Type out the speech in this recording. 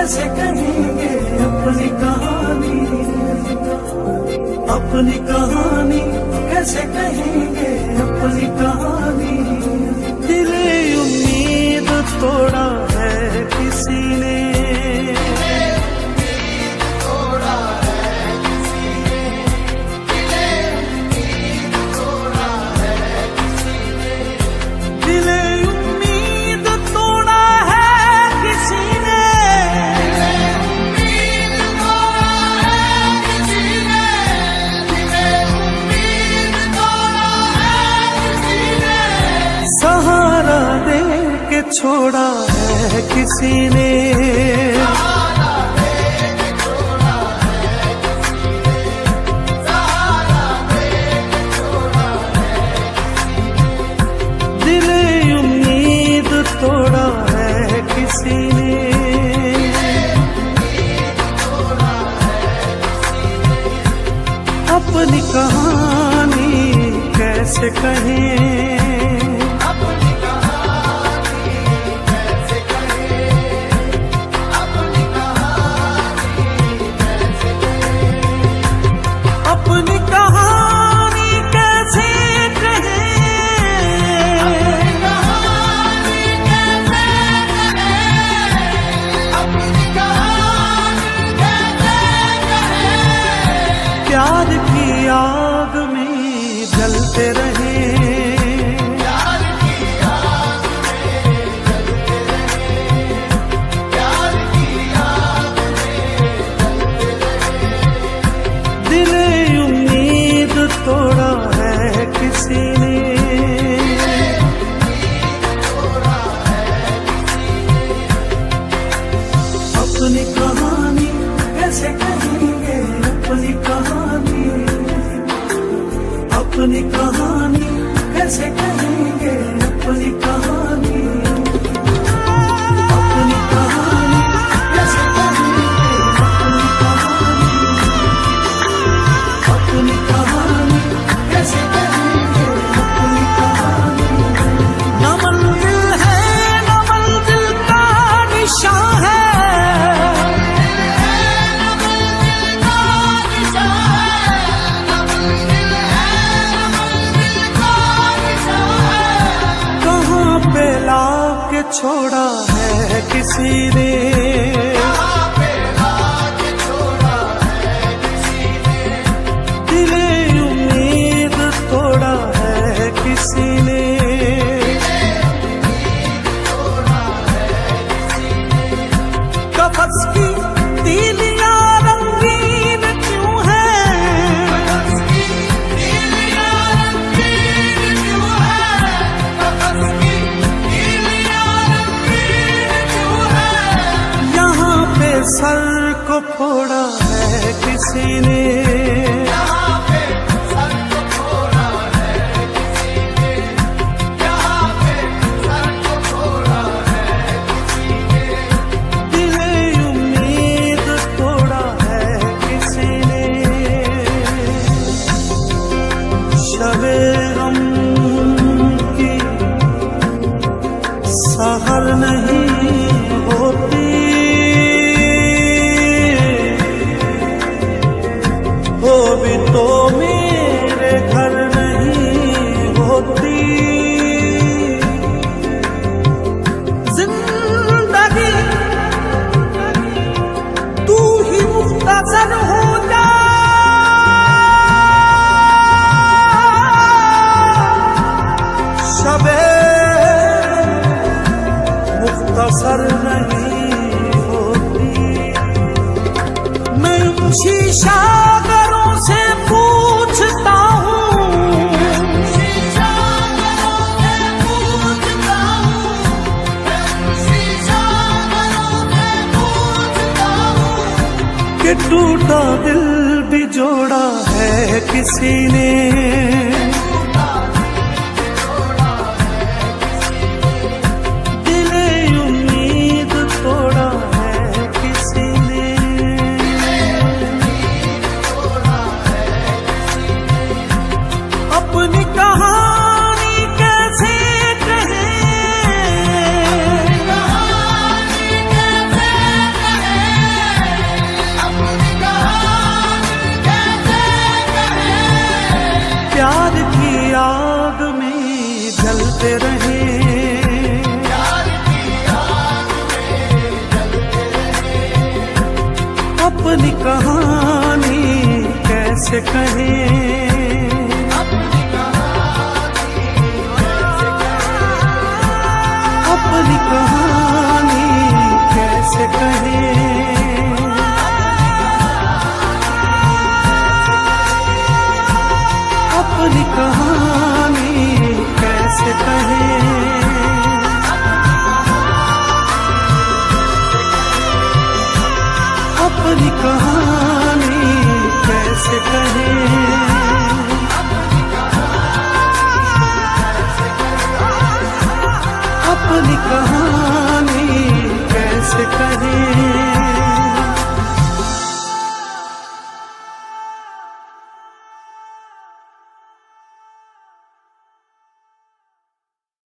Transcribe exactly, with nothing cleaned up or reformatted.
कैसे कहेंगे अपनी कहानी, अपनी कहानी कैसे कहेंगे अपनी कहानी। दिले उम्मीद तोड़ा है किसी ने, सहारा दे के छोड़ा है किसी ने, दिले उम्मीद तोड़ा है किसी ने। अपनी कहानी कैसे कहें, अपनी कहानी कैसे कहें, अपनी कहानी कैसे कहें। प्यार की आग में जलते रहे, प्यार की आग में जलते रहे, प्यार की आग में जलते रहे। दिले तोड़ा है किसी ने, अपनी कहानी कैसे कहेंगे अपनी कहानी, अपनी कहानी कैसे कहेंगे अपनी कहानी, अपनी कहानी कैसे कहेंगे अपनी कहानी, अपनी कहानी कैसे कहेंगे अपनी कहानी। न मंजिल है न मंजिल का निशान है, न मंजिल का निशान है, न मंजिल है न मंजिल का निशान है। कहाँ पे लाके छोड़ा है किसी ने, किसी ने कफस की तीलियां रंगीन क्यों है, कफस की तीलियां रंगीन क्यों है, कफस की तीलियां रंगीन क्यों है। यहाँ पे सर को फोड़ा है किसी ने, सहर नहीं होती वो भी तो मेरे घर नहीं होती। जिंदगी तू ही मुख्तसर हो जा, शबे मुख्तसर नहीं होती। मैं उन शीशागरों से पूछता हूँ, शीशागरों से पूछता हूँ, शीशागरों से पूछता हूँ कि टूटा दिल भी जोड़ा है किसी ने, अपनी कहानी कैसे कहें, कहानी कैसे कहें। जलते रहे, प्यार की आग में जलते रहे। अपनी कहानी कैसे कहें, अपनी कहानी कैसे कहें, अपनी कहानी कैसे कहें, अपनी कहानी कैसे कहें, अपनी कहानी कैसे कहें, अपनी कहानी कैसे कहें।